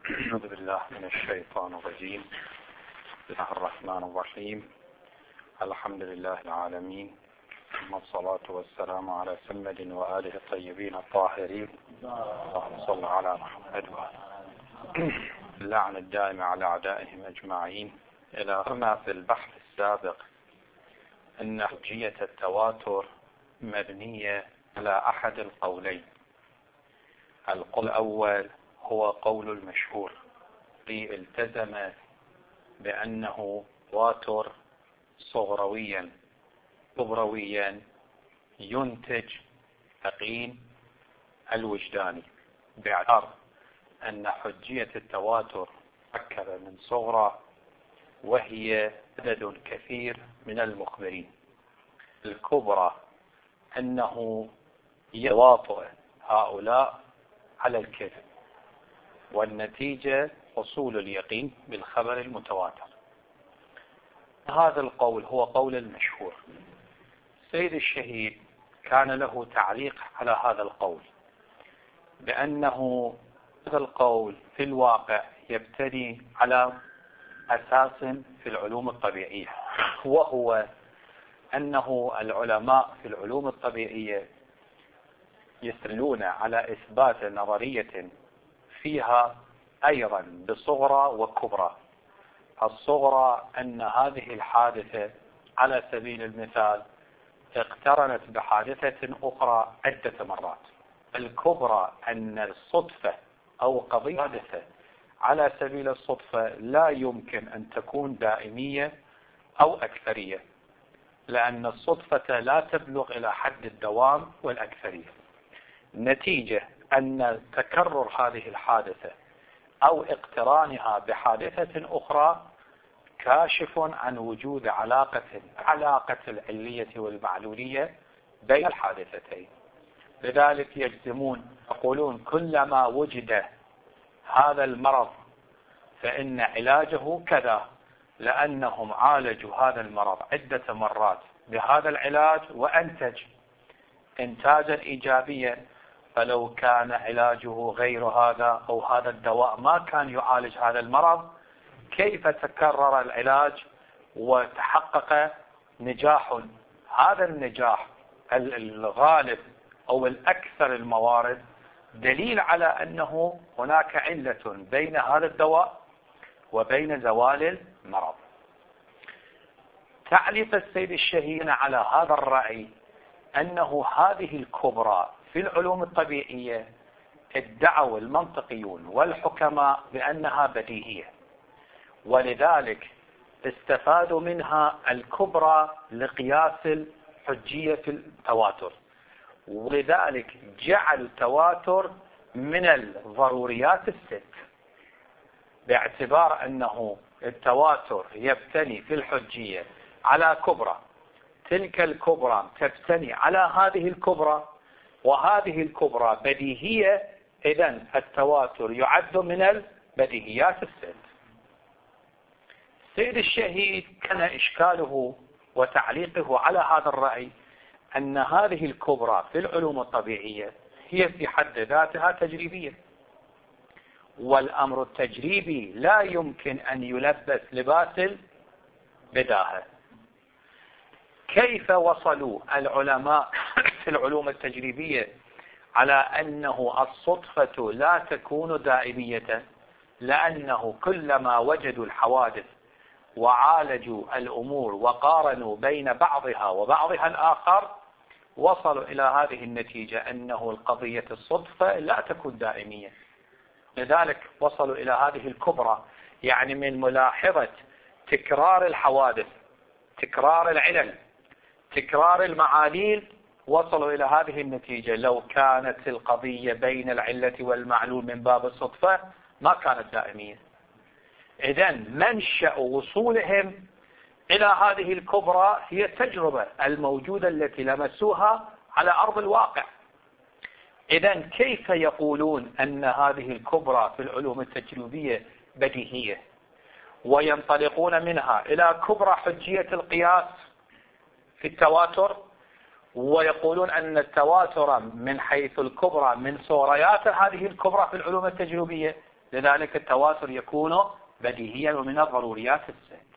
أعوذ بالله من الشيطان الرجيم. بسم الله الرحمن الرحيم. الحمد لله العالمين، ثم الصلاة والسلام على سيد وآله الطيبين الطاهرين. اللهم صل على محمد اللعن الدائم على أعدائهم أجمعين. إلى هنا في البحث السابق أن حجية التواتر مبنية على أحد القولين. القول الأول هو قول المشهور التزم بأنه تواتر صغرويا كبرويا ينتج يقين الوجداني، باعتبار أن حجية التواتر أكثر من صغرى، وهي عدد كثير من المخبرين. الكبرى أنه يواطئ هؤلاء على الكذب، والنتيجة حصول اليقين بالخبر المتواتر. هذا القول هو قول المشهور. سيد الشهيد كان له تعليق على هذا القول، بأنه هذا القول في الواقع يبتني على أساس في العلوم الطبيعية، وهو أنه العلماء في العلوم الطبيعية يستدلون على إثبات نظرية فيها أيضا بصغرى وكبرى. الصغرى أن هذه الحادثة على سبيل المثال اقترنت بحادثة أخرى عدة مرات. الكبرى أن الصدفة أو قضية حادثة على سبيل الصدفة لا يمكن أن تكون دائمية أو أكثرية، لأن الصدفة لا تبلغ إلى حد الدوام والأكثرية. نتيجة أن تكرر هذه الحادثة أو اقترانها بحادثة أخرى كاشف عن وجود علاقة العلية والمعلولية بين الحادثتين. لذلك يجزمون يقولون كلما وجد هذا المرض فإن علاجه كذا، لأنهم عالجوا هذا المرض عدة مرات بهذا العلاج وأنتج إنتاجا إيجابيا. فلو كان علاجه غير هذا أو هذا الدواء ما كان يعالج هذا المرض، كيف تكرر العلاج وتحقق نجاح؟ هذا النجاح الغالب أو الأكثر الموارد دليل على أنه هناك علة بين هذا الدواء وبين زوال المرض. تعليق السيد الشهيد على هذا الرأي أنه هذه الكبرى في العلوم الطبيعية ادعوا المنطقيون والحكماء بأنها بديهية، ولذلك استفادوا منها الكبرى لقياس حجية التواتر، ولذلك جعل التواتر من الضروريات الست، باعتبار أنه التواتر يبتني في الحجية على كبرى، تلك الكبرى تبتني على هذه الكبرى، وهذه الكبرى بديهية، إذن التواتر يعد من البديهيات الست. سيد الشهيد كان إشكاله وتعليقه على هذا الرأي أن هذه الكبرى في العلوم الطبيعية هي في حد ذاتها تجريبية، والأمر التجريبي لا يمكن أن يلبس لباس البداهة. كيف وصلوا العلماء في العلوم التجريبية على أنه الصدفة لا تكون دائمية؟ لأنه كلما وجدوا الحوادث وعالجوا الأمور وقارنوا بين بعضها وبعضها الآخر وصلوا إلى هذه النتيجة أنه القضية الصدفة لا تكون دائمية. لذلك وصلوا إلى هذه الكبرى، يعني من ملاحظة تكرار الحوادث، تكرار العلل، تكرار المعاليل، وصلوا إلى هذه النتيجة. لو كانت القضية بين العلة والمعلول من باب الصدفة ما كانت دائمية. إذن منشأ وصولهم إلى هذه الكبرى هي التجربة الموجودة التي لمسوها على أرض الواقع. إذن كيف يقولون أن هذه الكبرى في العلوم التجريبية بديهية وينطلقون منها إلى كبرى حجية القياس في التواتر، ويقولون أن التواتر من حيث الكبرى من صوريات هذه الكبرى في العلوم التجريبية؟ لذلك التواتر يكون بديهيا ومن ضروريات الزيد.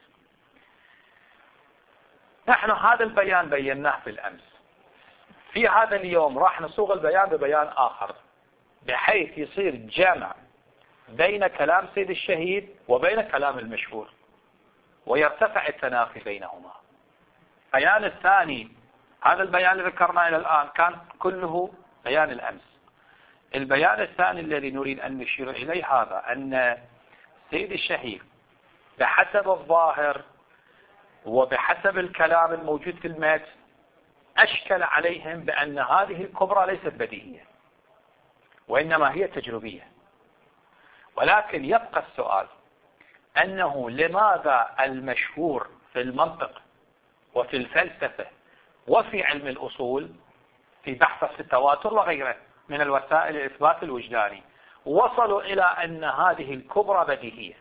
نحن هذا البيان بيناه في الأمس، في هذا اليوم راح نصوغ البيان ببيان آخر بحيث يصير جمع بين كلام سيد الشهيد وبين كلام المشهور ويرتفع التنافي بينهما. البيان الثاني، هذا البيان اللي ذكرناه إلى الآن كان كله بيان الأمس. البيان الثاني الذي نريد أن نشير إليه هذا أن سيد الشهيد بحسب الظاهر وبحسب الكلام الموجود في المتن أشكل عليهم بأن هذه الكبرى ليست بديهية وإنما هي تجربية. ولكن يبقى السؤال أنه لماذا المشهور في المنطق وفي الفلسفة وفي علم الأصول في بحث التواتر وغيره من الوسائل الإثبات الوجداني وصلوا إلى أن هذه الكبرى بديهية؟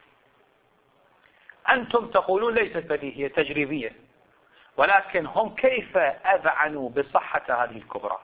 أنتم تقولون ليست بديهية تجريبية، ولكن هم كيف أذعنوا بصحة هذه الكبرى؟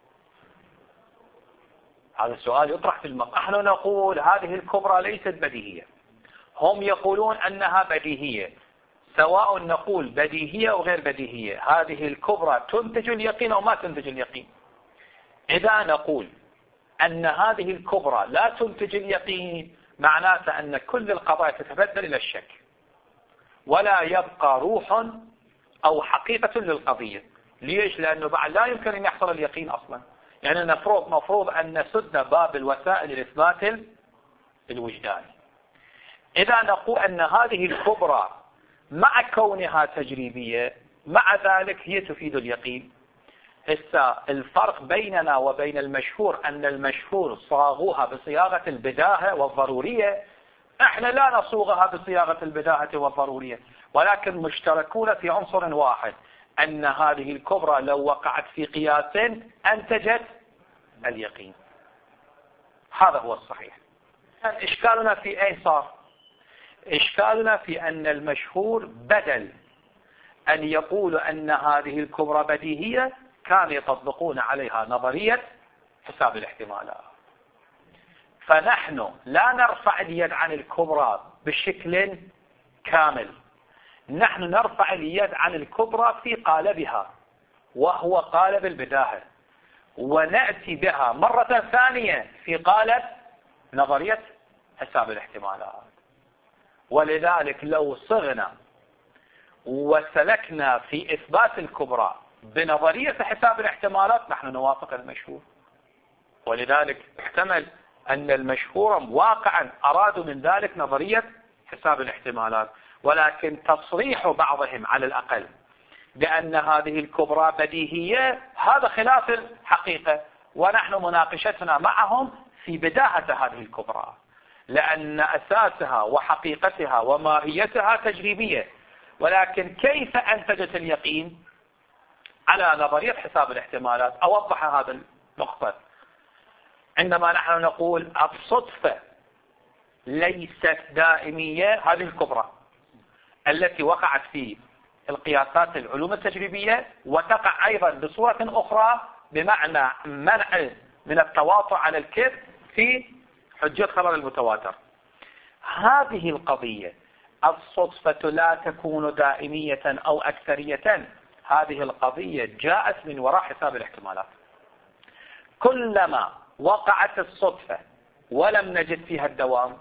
هذا السؤال يطرح في المقام. نحن نقول هذه الكبرى ليست بديهية، هم يقولون أنها بديهية. سواء نقول بديهية أو غير بديهية، هذه الكبرى تنتج اليقين أو ما تنتج اليقين. إذا نقول أن هذه الكبرى لا تنتج اليقين معناته أن كل القضايا تتبدل إلى الشك ولا يبقى روح أو حقيقة للقضية. ليش؟ لأنه بعد لا يمكن أن يحصل اليقين أصلا. يعني مفروض أن نسد باب الوسائل الإثبات الوجداني. إذا نقول أن هذه الكبرى مع كونها تجريبية مع ذلك هي تفيد اليقين. هسه الفرق بيننا وبين المشهور أن المشهور صاغوها بصياغة البداهة والضرورية، احنا لا نصوغها بصياغة البداهة والضرورية، ولكن مشتركون في عنصر واحد أن هذه الكبرى لو وقعت في قياس أنتجت اليقين. هذا هو الصحيح. إشكالنا في أي صار؟ إشكالنا في أن المشهور بدل أن يقولوا أن هذه الكبرى بديهية كانوا يطبقون عليها نظرية حساب الاحتمالات. فنحن لا نرفع اليد عن الكبرى بشكل كامل، نحن نرفع اليد عن الكبرى في قالبها وهو قالب البداهة، ونأتي بها مرة ثانية في قالب نظرية حساب الاحتمالات. ولذلك لو صغنا وسلكنا في إثبات الكبرى بنظرية حساب الاحتمالات نحن نوافق المشهور. ولذلك احتمل أن المشهور واقعا أرادوا من ذلك نظرية حساب الاحتمالات، ولكن تصريح بعضهم على الأقل بأن هذه الكبرى بديهية هذا خلاف الحقيقة، ونحن مناقشتنا معهم في بداهة هذه الكبرى لأن أساسها وحقيقتها وماهيتها تجريبية، ولكن كيف أنتجت اليقين على نظرية حساب الاحتمالات. أوضح هذا النقطة. عندما نحن نقول الصدفة ليست دائمية، هذه الكبرى التي وقعت في القياسات العلوم التجريبية وتقع أيضا بصورة أخرى بمعنى منع من التواطؤ على الكذب في حجة خبر المتواتر. هذه القضية الصدفة لا تكون دائمية أو أكثرية، هذه القضية جاءت من وراء حساب الاحتمالات. كلما وقعت الصدفة ولم نجد فيها الدوام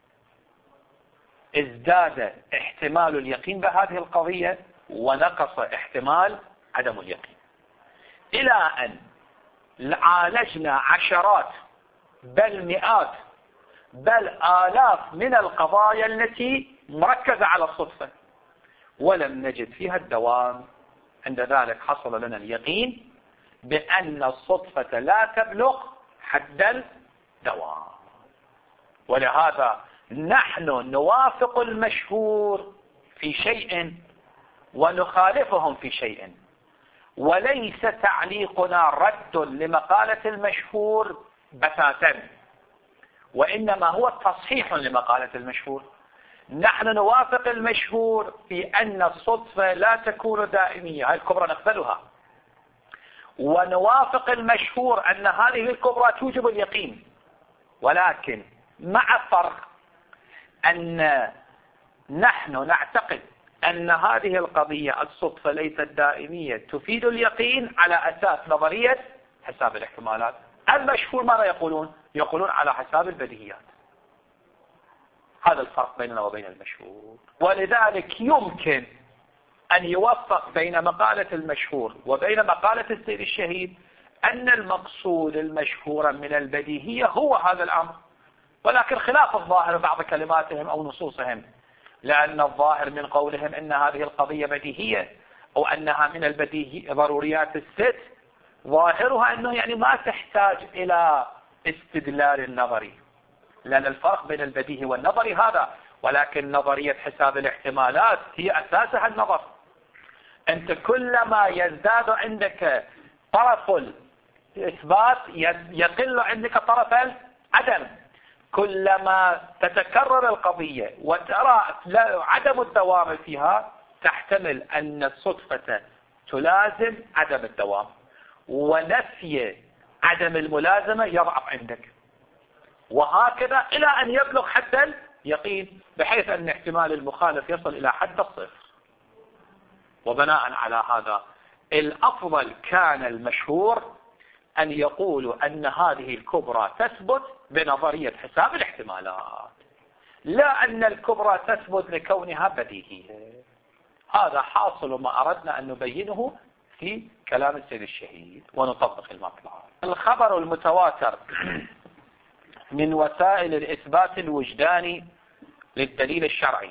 ازداد احتمال اليقين بهذه القضية ونقص احتمال عدم اليقين، إلى أن عالجنا عشرات بل مئات بل آلاف من القضايا التي مركزة على الصدفة ولم نجد فيها الدوام. عند ذلك حصل لنا اليقين بأن الصدفة لا تبلغ حد الدوام. ولهذا نحن نوافق المشهور في شيء ونخالفهم في شيء، وليس تعليقنا رد لمقالة المشهور بتاتا، وإنما هو تصحيح لمقالة المشهور. نحن نوافق المشهور في أن الصدفة لا تكون دائمية، هذه الكبرى نقبلها، ونوافق المشهور أن هذه الكبرى توجب اليقين، ولكن مع فرق أن نحن نعتقد أن هذه القضية الصدفة ليست دائمية تفيد اليقين على أساس نظرية حساب الاحتمالات. المشهور ماذا يقولون؟ يقولون على حساب البديهيات. هذا الفرق بيننا وبين المشهور. ولذلك يمكن أن يوفق بين مقالة المشهور وبين مقالة السيد الشهيد أن المقصود المشهور من البديهية هو هذا الأمر، ولكن خلاف الظاهر بعض كلماتهم أو نصوصهم، لأن الظاهر من قولهم أن هذه القضية بديهية أو أنها من البديهي ضروريات الست، ظاهرها أنه يعني ما تحتاج إلى استدلال نظري، لأن الفرق بين البديهي والنظري هذا، ولكن نظرية حساب الاحتمالات هي أساسها النظر. أنت كلما يزداد عندك طرف الإثبات يقل عندك طرف العدم، كلما تتكرر القضية وترى عدم الدوام فيها تحتمل أن الصدفة تلازم عدم الدوام، ونفي عدم الملازمة يضعف عندك، وهكذا إلى أن يبلغ حد اليقين بحيث أن احتمال المخالف يصل إلى حد الصفر. وبناء على هذا الأفضل كان المشهور أن يقولوا أن هذه الكبرى تثبت بنظرية حساب الاحتمالات، لا أن الكبرى تثبت لكونها بديهية. هذا حاصل ما أردنا أن نبينه في كلام السيد الشهيد ونطبق المطلع. الخبر المتواتر من وسائل الإثبات الوجداني للدليل الشرعي،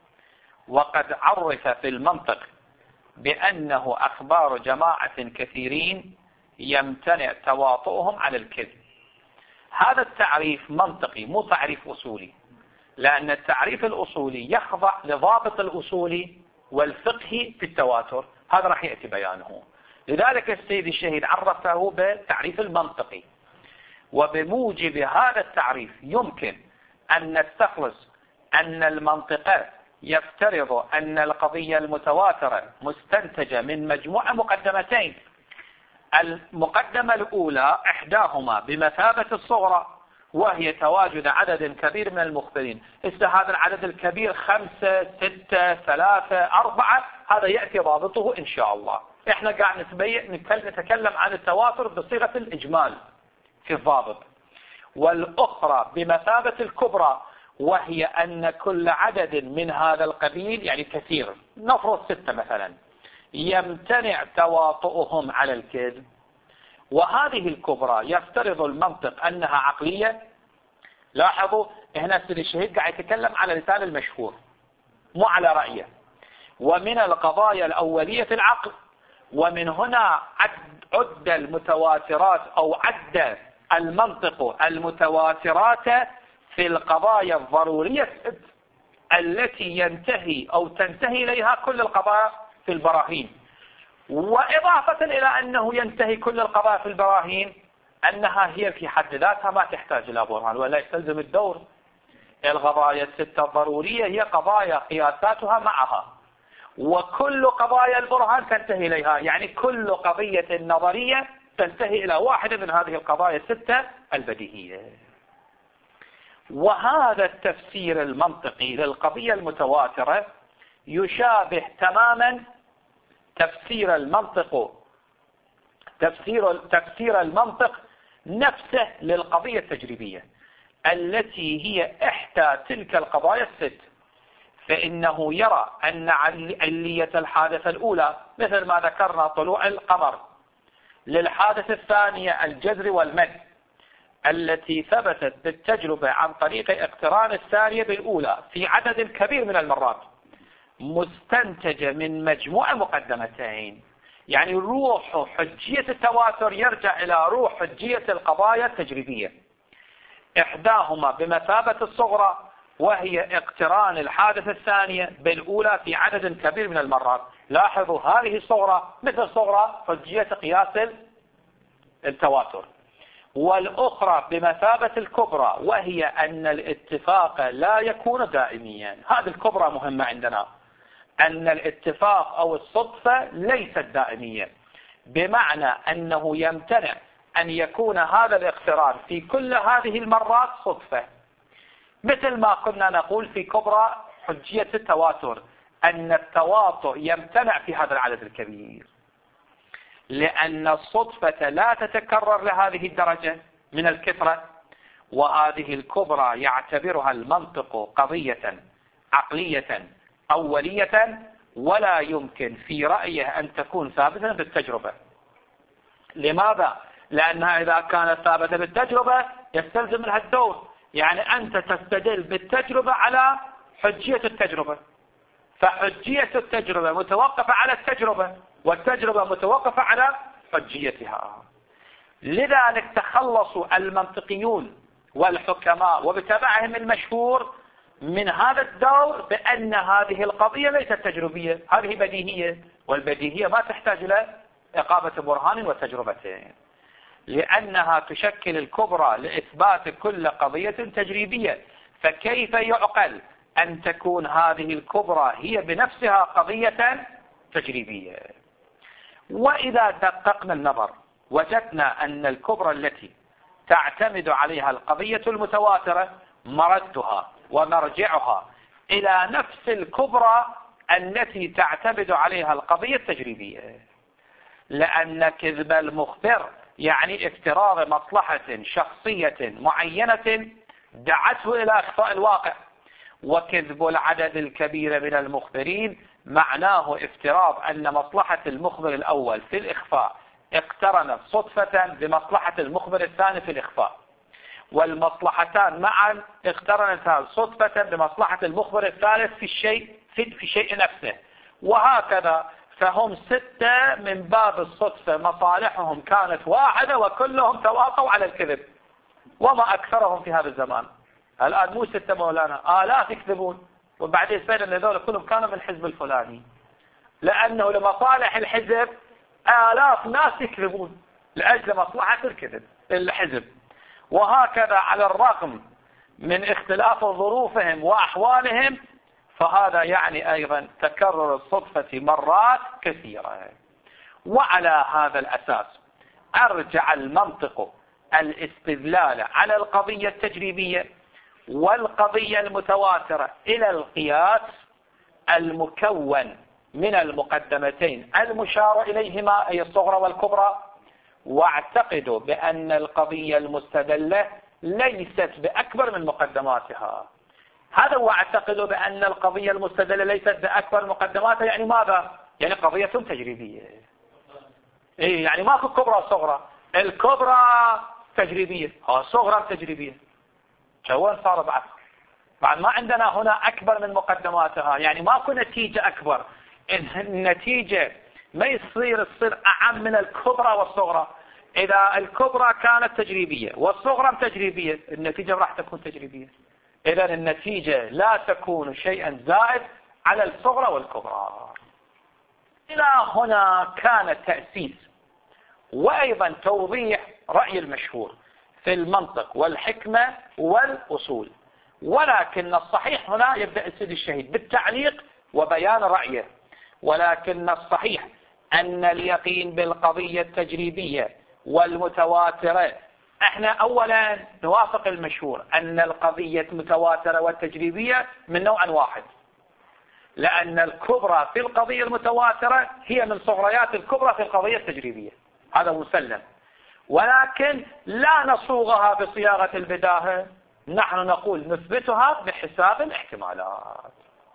وقد عرف في المنطق بأنه أخبار جماعة كثيرين يمتنع تواطؤهم على الكذب. هذا التعريف منطقي مو تعريف أصولي، لأن التعريف الأصولي يخضع لضابط الأصولي والفقهي في التواتر، هذا راح يأتي بيانه. لذلك السيد الشهيد عرفه بالتعريف المنطقي، وبموجب هذا التعريف يمكن أن نستخلص أن المنطق يفترض أن القضية المتواترة مستنتجة من مجموعة مقدمتين. المقدمة الأولى إحداهما بمثابة الصغرى، وهي تواجد عدد كبير من المخبرين. هذا العدد الكبير 5 6 3 4 هذا يأتي ضابطه إن شاء الله. إحنا قاعد نتكلم عن التواتر بصيغة الإجمال في الضابط. والأخرى بمثابة الكبرى، وهي أن كل عدد من هذا القبيل يعني كثير، نفرض 6 مثلا، يمتنع تواطؤهم على الكذب. وهذه الكبرى يفترض المنطق أنها عقلية. لاحظوا هنا السيد الشهيد قاعد يتكلم على لسان المشهور مو على رأيه. ومن القضايا الأولية في العقل، ومن هنا عد المتواترات أو عد المنطق المتواترات في القضايا الضرورية التي ينتهي أو تنتهي إليها كل القضايا في البراهين. وإضافة إلى أنه ينتهي كل القضايا في البراهين أنها هي في حد ذاتها ما تحتاج إلى برهان ولا يستلزم الدور. القضايا الستة الضرورية هي قضايا قياساتها معها، وكل قضايا البرهان تنتهي إليها، يعني كل قضية نظرية تنتهي إلى واحدة من هذه القضايا الستة البديهية. وهذا التفسير المنطقي للقضية المتواترة يشابه تماما تفسير المنطق نفسه للقضية التجريبية التي هي إحدى تلك القضايا الست. فإنه يرى أن علية الحادثة الأولى مثل ما ذكرنا طلوع القمر، للحادثة الثانية الجذر والمد التي ثبتت بالتجربة عن طريق اقتران الثانية بالأولى في عدد كبير من المرات، مستنتجة من مجموعة مقدمتين. يعني روح حجية التواتر يرجع إلى روح حجية القضايا التجريبية، إحداهما بمثابة الصغرى وهي اقتران الحادثة الثانية بالأولى في عدد كبير من المرات. لاحظوا هذه الصغرى مثل صغرى حجية قياس التواتر. والأخرى بمثابة الكبرى، وهي أن الاتفاق لا يكون دائميا. هذه الكبرى مهمة عندنا، أن الاتفاق أو الصدفة ليست دائمية، بمعنى أنه يمتنع أن يكون هذا الاقتران في كل هذه المرات صدفة، مثل ما كنا نقول في كبرى حجية التواتر أن التواطؤ يمتنع في هذا العدد الكبير، لأن الصدفة لا تتكرر لهذه الدرجة من الكثرة، وهذه الكبرى يعتبرها المنطق قضية عقلية أولية ولا يمكن في رأيه أن تكون ثابتة بالتجربة. لماذا؟ لأنها إذا كانت ثابتة بالتجربة يستلزم منها الدور، يعني أنت تستدل بالتجربة على حجية التجربة، فحجية التجربة متوقفة على التجربة، والتجربة متوقفة على حجيتها. لذلك تخلصوا المنطقيون والحكماء وبتبعهم المشهور من هذا الدور بأن هذه القضية ليست تجربية، هذه بديهية، والبديهية ما تحتاج إلى إقامة برهان وتجربتين، لأنها تشكل الكبرى لإثبات كل قضية تجريبية. فكيف يعقل أن تكون هذه الكبرى هي بنفسها قضية تجريبية؟ وإذا دققنا النظر وجدنا أن الكبرى التي تعتمد عليها القضية المتواترة مردها ومرجعها إلى نفس الكبرى التي تعتمد عليها القضية التجريبية، لأن كذب المخبر يعني افتراض مصلحة شخصية معينة دعته إلى إخفاء الواقع، وكذب العدد الكبير من المخبرين معناه افتراض أن مصلحة المخبر الأول في الإخفاء اقترنت صدفة بمصلحة المخبر الثاني في الإخفاء، والمصلحتان معا اقترنتا صدفة بمصلحة المخبر الثالث في الشيء نفسه، وهكذا. فهم ستة من باب الصدفة مصالحهم كانت واحدة وكلهم تواطوا على الكذب، وما أكثرهم في هذا الزمان. الآن مو ستة مولانا، آلاف يكذبون، وبعدين بين أن هذول كلهم كانوا من الحزب الفلاني، لأنه لمصالح الحزب آلاف ناس يكذبون لأجل مصلحة الحزب. وهكذا على الرغم من اختلاف ظروفهم وأحوالهم، فهذا يعني أيضا تكرر الصدفة مرات كثيرة. وعلى هذا الأساس أرجع المنطق الاستدلال على القضية التجريبية والقضية المتواترة إلى القياس المكون من المقدمتين المشار إليهما أي الصغرى والكبرى، واعتقدوا بأن القضية المستدلة ليست بأكبر من مقدماتها. هذا هو اعتقدوا بأن القضية المستدلة ليست بأكبر مقدماتها، يعني ماذا؟ يعني قضية تجريبية. يعني ماكو كبرى صغرى، الكبرى تجريبية، الصغرى تجريبية. شوان صار بعد ما عندنا هنا أكبر من مقدماتها، يعني ماكو نتيجة أكبر. النتيجة ما تصير أعم من الكبرى والصغرى. إذا الكبرى كانت تجريبية والصغرى تجريبية، النتيجة راح تكون تجريبية. إذا النتيجة لا تكون شيئا زائد على الصغرى والكبرى. إلى هنا كان التأسيس وأيضا توضيح رأي المشهور في المنطق والحكمة والأصول. ولكن الصحيح هنا يبدأ السيد الشهيد بالتعليق وبيان رأيه. ولكن الصحيح أن اليقين بالقضية التجريبية والمتواترة، احنا أولا نوافق المشهور أن القضية المتواترة والتجريبية من نوع واحد، لأن الكبرى في القضية المتواترة هي من صغريات الكبرى في القضية التجريبية، هذا مسلم. ولكن لا نصوغها بصياغة البداهة، نحن نقول نثبتها بحساب الاحتمالات.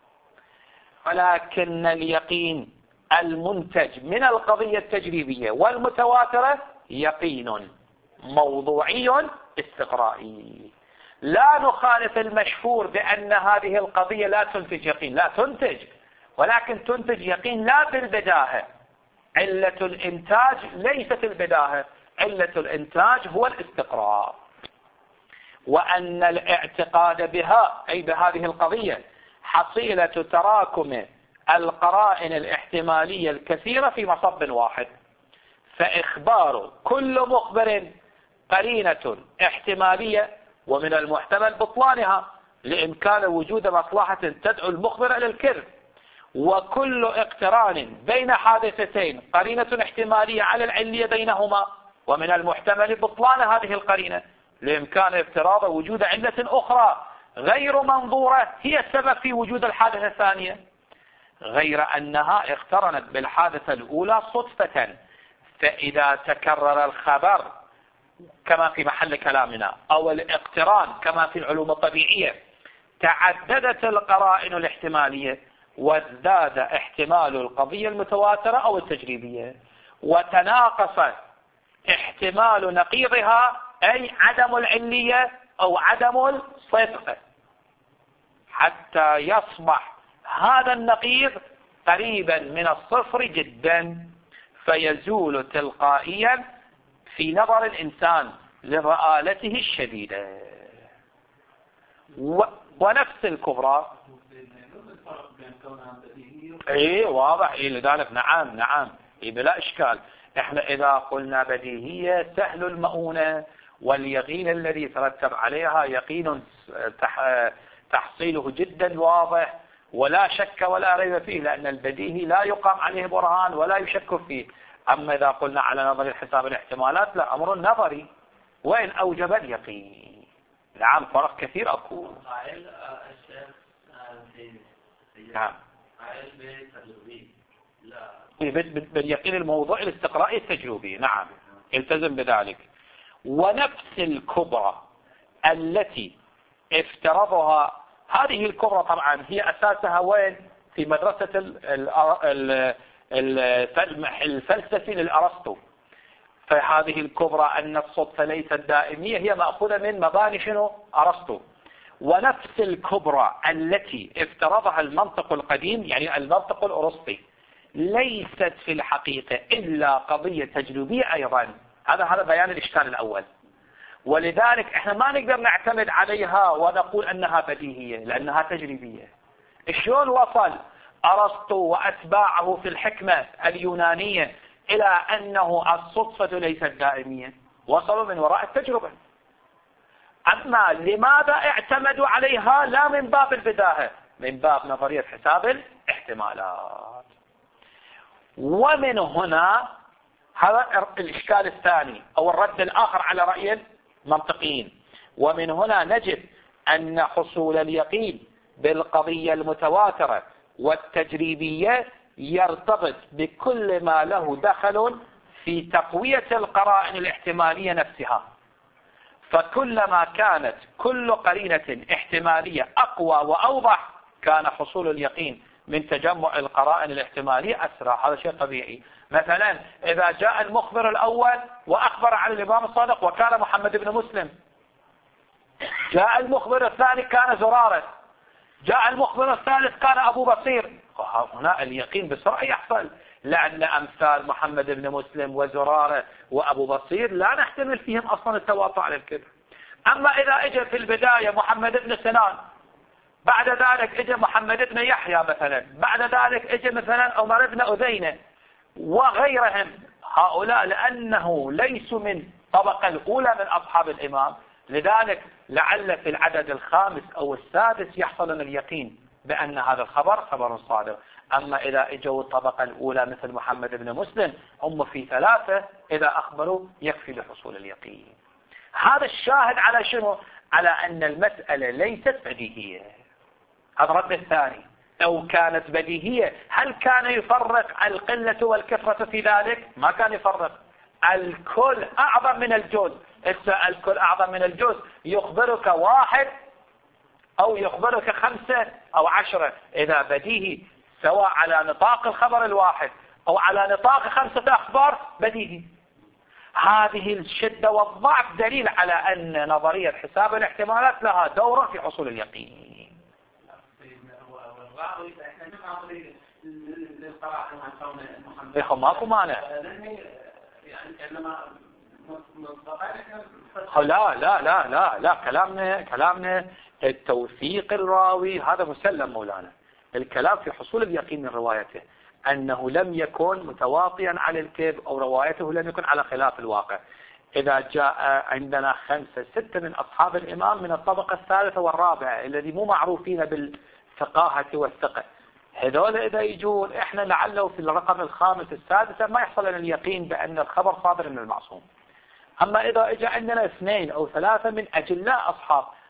ولكن اليقين المنتج من القضية التجريبية والمتواترة يقين موضوعي استقرائي. لا نخالف المشهور بأن هذه القضية لا تنتج يقين، لا تنتج، ولكن تنتج يقين لا بالبداهة. علة الإنتاج ليست البداهة، علة الإنتاج هو الاستقراء. وأن الاعتقاد بها أي بهذه القضية حصيلة تراكم القرائن الاحتمالية الكثيرة في مصب واحد، فإخبار كل مخبر قرينة احتمالية ومن المحتمل بطلانها لإمكان وجود مصلحة تدعو المخبر إلى الكذب، وكل اقتران بين حادثتين قرينة احتمالية على العلية بينهما ومن المحتمل بطلان هذه القرينة لإمكان افتراض وجود علة أخرى غير منظورة هي السبب في وجود الحادثة الثانية، غير أنها اقترنت بالحادثة الأولى صدفة. فإذا تكرر الخبر كما في محل كلامنا أو الاقتران كما في العلوم الطبيعية، تعددت القرائن الاحتمالية وازداد احتمال القضية المتواترة أو التجريبية، وتناقص احتمال نقيضها أي عدم العلية أو عدم الصدق، حتى يصبح هذا النقيض قريبا من الصفر جدا، فيزول تلقائيا في نظر الإنسان لضآلته الشديدة. ونفس الكبرى واضح. لذلك نعم بلا إشكال. احنا إذا قلنا بديهية سهل المؤونة، واليقين الذي يترتب عليها يقين تحصيله جدا واضح ولا شك ولا ريب فيه، لأن البديهي لا يقام عليه برهان ولا يشك فيه. أما إذا قلنا على نظر حساب الاحتمالات لا، أمر نظري وإن أوجب اليقين. نعم فرق كثير أكو. نعم باليقين الموضوعي الاستقرائي التجربي، نعم التزم بذلك. ونفس الكبرى التي افترضها، هذه الكبرى طبعا هي أساسها وين؟ في مدرسة الفلسفي للأرسطو. فهذه الكبرى أن الصدفة ليست دائمية هي مأخوذة من مباني شنو؟ أرسطو. ونفس الكبرى التي افترضها المنطق القديم يعني المنطق الأرسطي ليست في الحقيقة إلا قضية تجريبية أيضا. هذا بيان الإشكال الأول. ولذلك احنا ما نقدر نعتمد عليها ونقول أنها بديهية لأنها تجريبية. شلون وصل أرسطو وأتباعه في الحكمة اليونانية إلى أنه الصدفة ليست دائمية؟ وصلوا من وراء التجربة. أما لماذا اعتمدوا عليها؟ لا من باب البداهة، من باب نظرية حساب الاحتمالات. ومن هنا هذا الإشكال الثاني أو الرد الآخر على رأي المنطقيين. ومن هنا نجد أن حصول اليقين بالقضية المتواترة والتجريبية يرتبط بكل ما له دخل في تقوية القرائن الاحتمالية نفسها. فكلما كانت كل قرينة احتمالية أقوى وأوضح كان حصول اليقين من تجمع القرائن الاحتمالية أسرع. هذا شيء طبيعي. مثلا إذا جاء المخبر الأول وأخبر عن الإمام الصادق وكان محمد بن مسلم، جاء المخبر الثاني كان زرارة، جاء المخبر الثالث كان أبو بصير، هنا اليقين بسرعة يحصل، لأن أمثال محمد بن مسلم وزرارة وأبو بصير لا نحتمل فيهم أصلا التواطؤ على الكذب. أما إذا اجى في البداية محمد بن سنان، بعد ذلك اجى محمد بن يحيى مثلا، بعد ذلك اجى مثلا عمر بن أذينة وغيرهم، هؤلاء لأنه ليسوا من طبقة الأولى من أصحاب الإمام، لذلك لعل في العدد الخامس أو السادس يحصل لنا اليقين بأن هذا الخبر خبر صادق. أما إذا اجوا الطبقة الأولى مثل محمد بن مسلم هم في ثلاثة، إذا أخبروا يكفي لحصول اليقين. هذا الشاهد على شنو؟ على أن المسألة ليست بديهية. هذا الرد الثاني. لو كانت بديهية هل كان يفرق القلة والكثرة في ذلك؟ ما كان يفرق. الكل أعظم من الجزء. الكل أعظم من الجزء يخبرك واحد أو يخبرك 5 أو 10. إذا بديهي سواء على نطاق الخبر الواحد أو على نطاق 5 أخبار بديهي. هذه الشدة والضعف دليل على أن نظرية حساب الاحتمالات لها دور في حصول اليقين. ماكو مانع. لا لا لا لا لا كلامنا التوثيق الراوي هذا مسلم مولانا. الكلام في حصول اليقين من روايته أنه لم يكن متواطئا على الكذب أو روايته لم يكن على خلاف الواقع. إذا جاء عندنا 5 6 من أصحاب الإمام من الطبقة الثالثة والرابعة الذي مو معروفين بالفقاهة والثقة، هذول إذا يجون إحنا لعله في الرقم الخامس السادس ما يحصل لنا اليقين بأن الخبر صادر من المعصوم. أما إذا إجا عندنا 2 أو 3 من أجلاء أصحاب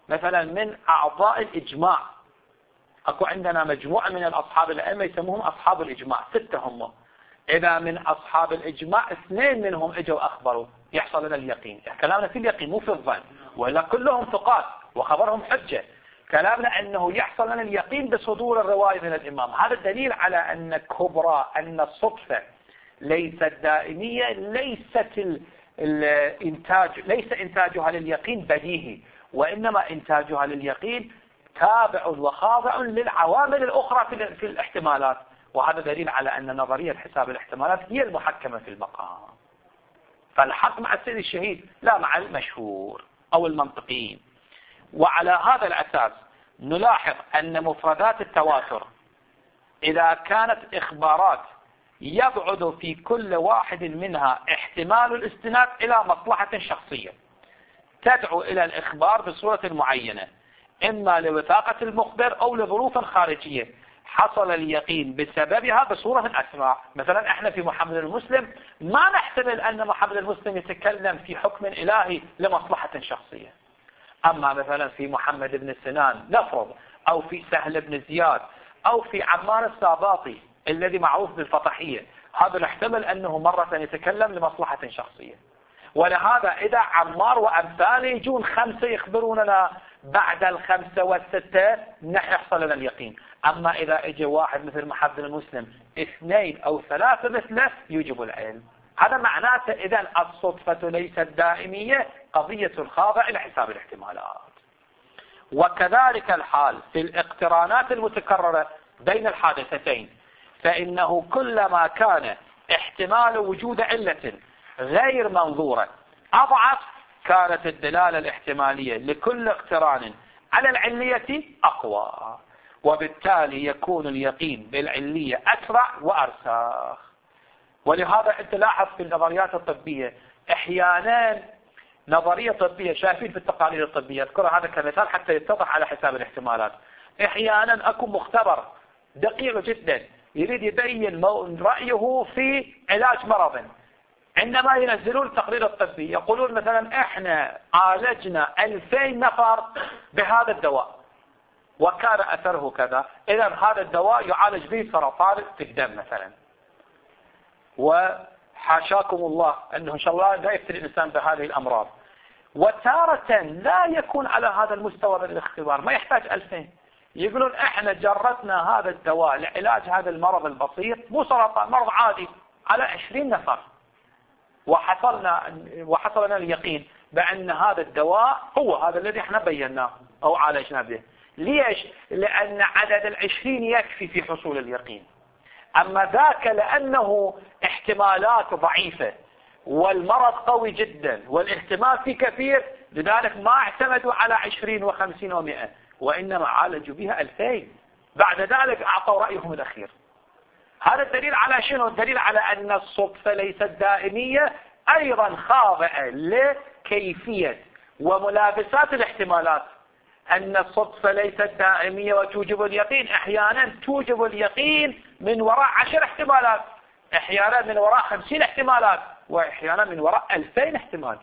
مثلا من أعضاء الإجماع، أكو عندنا مجموعة من الأصحاب الأئمة يسموهم أصحاب الإجماع، 6 هم. إذا من أصحاب الإجماع 2 منهم اجوا أخبروا يحصل لنا اليقين. كلامنا في اليقين مو في الظن، ولا كلهم ثقات وخبرهم حجة. كلامنا أنه يحصل لنا اليقين بصدور الرواية من الإمام. هذا الدليل على أن كبرى أن الصدفة ليست دائمية، ليست الإنتاج، ليس إنتاجها لليقين بديهي، وإنما إنتاجها لليقين تابع وخاضع للعوامل الأخرى في الاحتمالات. وهذا دليل على أن نظرية حساب الاحتمالات هي المحكمة في المقام. فالحق مع السيد الشهيد لا مع المشهور أو المنطقيين. وعلى هذا الأساس نلاحظ أن مفردات التواتر إذا كانت إخبارات يبعد في كل واحد منها احتمال الاستناد إلى مصلحة شخصية تدعو إلى الإخبار بصورة معينة، إما لوثاقة المخبر أو لظروف خارجية حصل اليقين بسببها بصورة أسرع. مثلا احنا في محمد المسلم ما نحتمل أن محمد المسلم يتكلم في حكم إلهي لمصلحة شخصية. أما مثلا في محمد بن سنان نفرض، أو في سهل بن زياد، أو في عمار الساباطي الذي معروف بالفطحية، هذا نحتمل أنه مرة يتكلم لمصلحة شخصية. ولهذا إذا عمار وأمثاله يجون 5 يخبروننا بعد 5 و6 نحن يحصل لنا اليقين. أما إذا اجى واحد مثل محمد المسلم 2 أو 3 مثله يوجب العلم. هذا معناته إذن الصدفة ليست دائمية، قضية خاضعة لحساب الاحتمالات. وكذلك الحال في الاقترانات المتكررة بين الحادثتين، فإنه كلما كان احتمال وجود علة غير منظورة أضعف كانت الدلالة الاحتمالية لكل اقتران على العلية أقوى، وبالتالي يكون اليقين بالعلية أسرع وأرسخ. ولهذا أنت لاحظ في النظريات الطبية أحيانا نظرية طبية شايفين في التقارير الطبية، أذكر هذا كمثال حتى يتضح على حساب الاحتمالات. أحيانا أكون مختبر دقيق جدا يريد يبين رأيه في علاج مرض، عندما ينزلون التقرير الطبي يقولون مثلا احنا عالجنا 2000 نفر بهذا الدواء وكان أثره كذا، إذا هذا الدواء يعالج به سرطان في الدم مثلا. وحاشاكم الله أنه إن شاء الله لا يفتري الإنسان بهذه الأمراض. وتارة لا يكون على هذا المستوى من الاختبار، ما يحتاج 2000، يقولون احنا جربنا هذا الدواء لعلاج هذا المرض البسيط، مو سرطان، مرض عادي، على 20 نفر، وحصل لنا اليقين بأن هذا الدواء هو هذا الذي احنا بيناه أو عالجنا به. ليش؟ لأن عدد 20 يكفي في حصول اليقين. أما ذاك لأنه احتمالات ضعيفة والمرض قوي جدا والاحتمال فيه كثير، لذلك ما اعتمدوا على 20 و50 و100، وإنما عالجوا بها 2000. بعد ذلك أعطوا رأيهم الأخير. هذا الدليل على شنو؟ الدليل على أن الصدفة ليست دائمية، أيضا خاضعة لكيفية وملابسات الاحتمالات. أن الصدفة ليست دائمية وتوجب اليقين، أحيانا توجب اليقين من وراء 10 احتمالات، أحيانا من وراء 50 احتمالات، وأحيانا من وراء 2000 احتمال.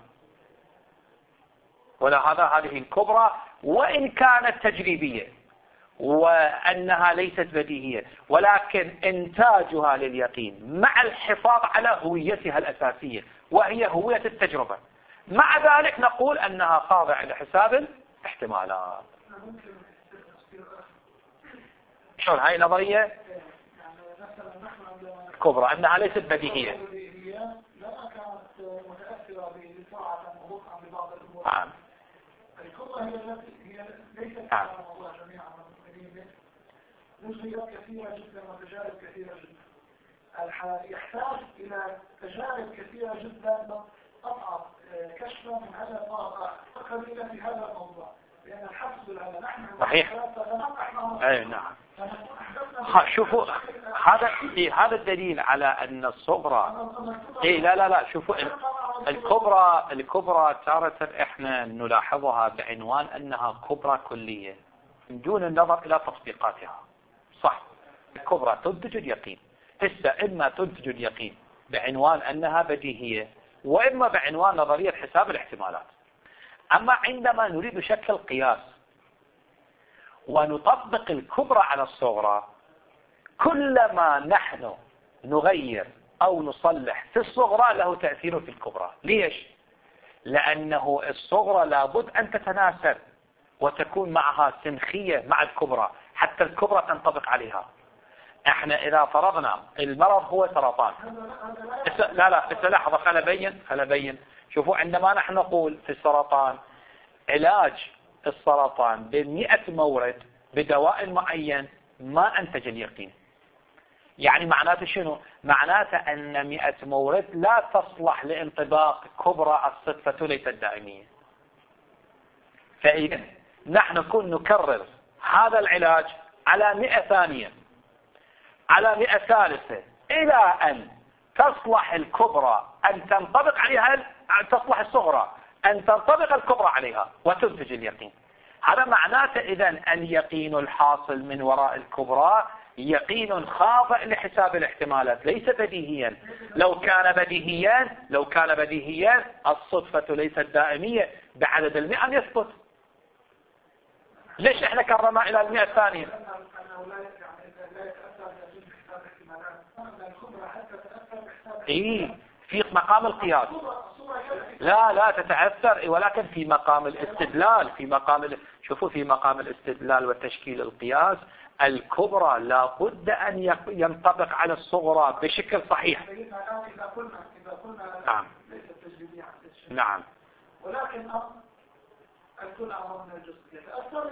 ولهذا هذه الكبرى وإن كانت تجريبية وأنها ليست بديهية، ولكن إنتاجها لليقين مع الحفاظ على هويتها الأساسية وهي هوية التجربة. مع ذلك نقول أنها خاضعة لحساب الاحتمالات. شلون هاي نظرية كبرى أنها ليست بديهية؟ لا كانت متأثرة بسرعة وبطئا ببعض الأمور. نعم. الكبرى هي ليست كلام الله جميعا المسلمين، نظريات كثيرة جدا وتجارب كثيرة جدا. يحتاج إلى تجارب كثيرة جدا أصعب كشفا من هذا الموضوع قليلا في هذا الموضوع، لأن الحفظ على نحن صحيح. أي نعم. شوفوا هذا الدليل على أن الصغرى لا شوفوا الكبرى تارة احنا نلاحظها بعنوان أنها كبرى كلية دون النظر إلى تطبيقاتها. صح، الكبرى تنتج اليقين، إما تنتج اليقين بعنوان أنها بديهية، وإما بعنوان نظرية حساب الاحتمالات. أما عندما نريد شكل قياس ونطبق الكبرى على الصغرى، كلما نحن نغير أو نصلح في الصغرى له تأثير في الكبرى. ليش؟ لأنه الصغرى لابد أن تتناسب وتكون معها سنخية مع الكبرى حتى الكبرى تنطبق عليها. احنا إذا فرضنا المرض هو سرطان، بس لحظة خل أبين. شوفوا، عندما نحن نقول في السرطان علاج السرطان ب100 مورد بدواء معين ما أنتج اليقين. يعني معناته شنو؟ معناته أن 100 مورد لا تصلح لانطباق كبرى الصدفة ليست دائمية. فإذا نحن نكون نكرر هذا العلاج على 100 ثانية، على 100 ثالثة، إلى أن تصلح الكبرى أن تنطبق عليها، تصلح الصغرى أن تنطبق الكبرى عليها وتنتج اليقين. هذا معناته إذن اليقين الحاصل من وراء الكبرى يقين خاضع لحساب الاحتمالات، ليس بديهيا. لو كان بديهيا الصدفة ليست دائمية، بعدد 100 يثبت. ليش احنا كررنا إلى 100 ثانية؟ في مقام القياس لا تتأثر، ولكن في مقام الاستدلال، شوفوا في مقام الاستدلال والتشكيل القياس الكبرى لابد أن ينطبق على الصغرى بشكل صحيح. نعم. ولكن الكل أعظم من الجزء يتأثر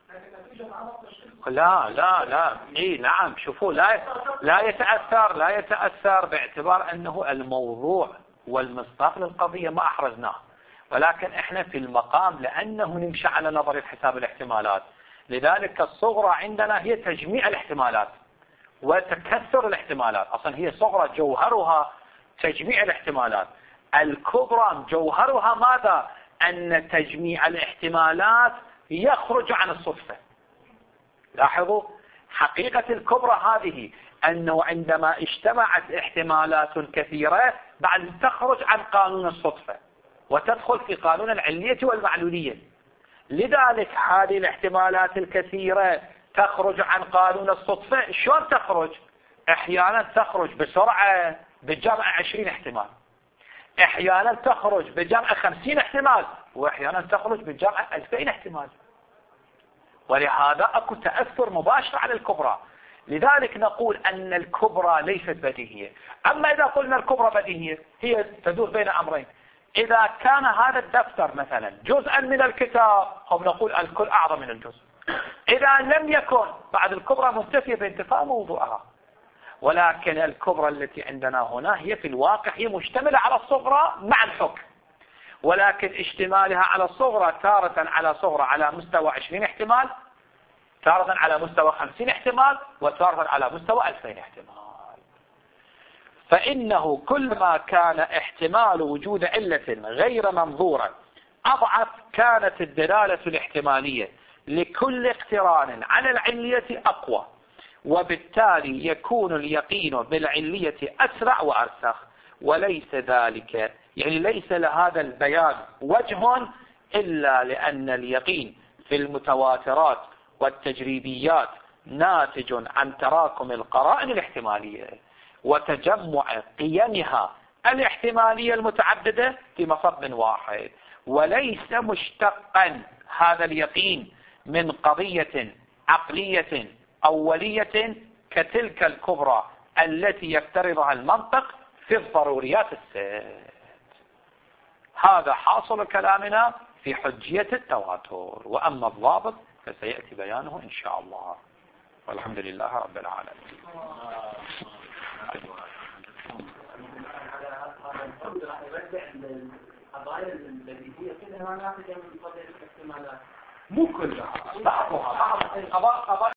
لا. نعم. شوفوا، لا يتأثر باعتبار أنه الموضوع والمصداق للقضية ما أحرزناه، ولكن احنا في المقام لأنه نمشي على نظرية حساب الاحتمالات، لذلك الصغرى عندنا هي تجميع الاحتمالات وتكثر الاحتمالات. أصلا هي صغرى جوهرها تجميع الاحتمالات، الكبرى جوهرها ماذا؟ أن تجميع الاحتمالات يخرج عن الصدفة. لاحظوا حقيقة الكبرى هذه، أنه عندما اجتمعت احتمالات كثيرة بعد تخرج عن قانون الصدفة وتدخل في قانون العلية والمعلولية. لذلك هذه الاحتمالات الكثيرة تخرج عن قانون الصدفة. شلون تخرج؟ احيانا تخرج بسرعة بجمع 20 احتمال، احيانا تخرج بجمع 50 احتمال، واحيانا تخرج بجمع 2000 احتمال. ولهذا اكو تأثر مباشر على الكبرى. لذلك نقول ان الكبرى ليست بديهية. اما اذا قلنا الكبرى بديهية هي تدور بين امرين. اذا كان هذا الدفتر مثلا جزءا من الكتاب او نقول الكل اعظم من الجزء. اذا لم يكن بعد الكبرى منتفية بانتفاء موضوعها. ولكن الكبرى التي عندنا هنا هي في الواقع هي مشتملة على الصغرى مع الحكم، ولكن اشتمالها على الصغرى تارة على صغرى على مستوى 20 احتمال، تارة على مستوى 50 احتمال، وتارة على مستوى 2000 احتمال. فإنه كل ما كان احتمال وجود علة غير منظورة أضعف كانت الدلالة الاحتمالية لكل اقتران على العلية أقوى، وبالتالي يكون اليقين بالعلية أسرع وأرسخ. وليس ذلك، يعني ليس لهذا البيان وجه إلا لأن اليقين في المتواترات والتجريبيات ناتج عن تراكم القرائن الاحتمالية وتجمع قيمها الاحتمالية المتعددة في مصب واحد، وليس مشتقا هذا اليقين من قضية عقلية أولية كتلك الكبرى التي يفترضها المنطق في الضروريات الست. هذا حاصل كلامنا في حجية التواتر، وأما الضابط فسيأتي بيانه إن شاء الله، والحمد لله رب العالمين. مو كلها، بعضها